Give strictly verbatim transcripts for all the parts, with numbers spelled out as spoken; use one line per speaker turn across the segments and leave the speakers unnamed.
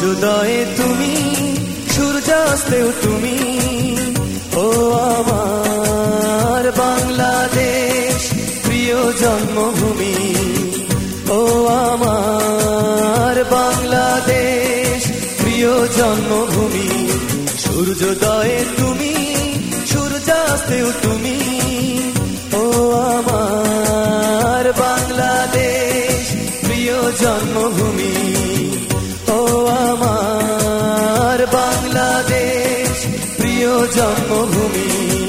সূর্যোদয়ে তুমি, সূর্যাস্তেও তুমি, ও আমার বাংলাদেশ প্রিয় জন্মভূমি, ও আমার বাংলাদেশ প্রিয় জন্মভূমি। সূর্যোদয়ে তুমি, সূর্যাস্তেও তুমি, ও আমার বাংলাদেশ প্রিয় জন্মভূমি, ও আমার বাংলাদেশ প্রিয় জন্মভূমি।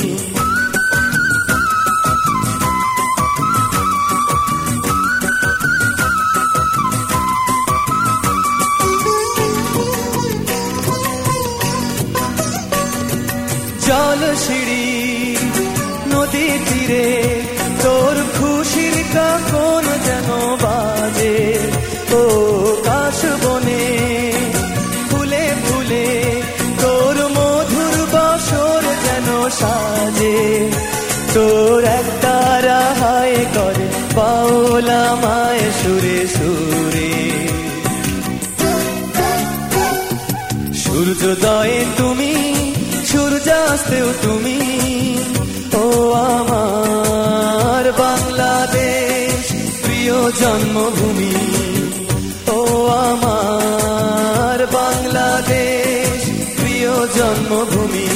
জল সিঁড়ি নদী তীরে তোর খুশির কাকন যেন বাজে, ও কাশ বনে ফুলে ফুলে তোর মধুর বাসর যেন সাজে। তোর একটা রাহায় করে পাওলা মায় সুরে সুরে। সূর্যোদয়ে তুমি, সূর্যাস্তেও তুমি, ও আমার বাংলাদেশ প্রিয় জন্মভূমি, ও আমার বাংলাদেশ প্রিয় জন্মভূমি।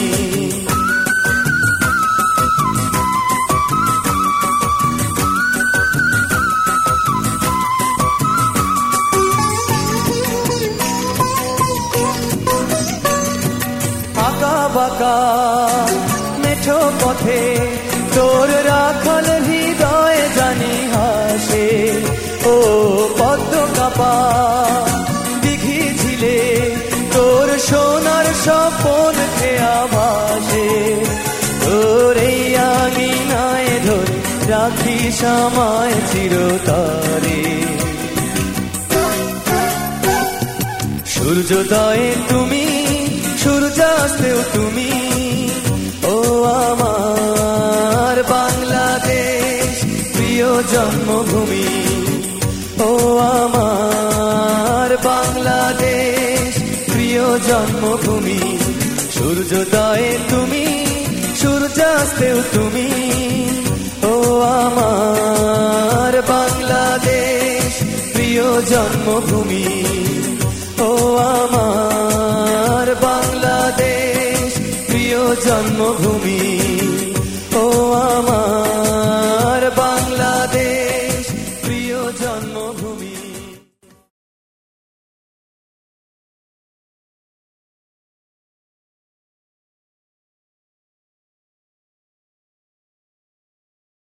আঁকা বাঁকা মেঠো পথে তোর রাখাল হৃদয় জানি হাসে, ও পদ্ম কাপা দিঘি ঝিলে তোর সোনার স্বপন খেয়া ভাসে। তোর এই আঙিনায় ধরে রাখিস আমায় চিরতরে। সূর্যোদয়ে তুমি, সূর্যাস্তেও তুমি, ও আমার বাংলাদেশ প্রিয় জন্মভূমি, ও আমার বাংলাদেশ প্রিয় জন্মভূমি। সূর্যোদয়ে তুমি, সূর্যাস্তেও তুমি, ও আমার বাংলাদেশ প্রিয় জন্মভূমি, ও আমার বাংলাদেশ প্রিয় জন্মভূমি।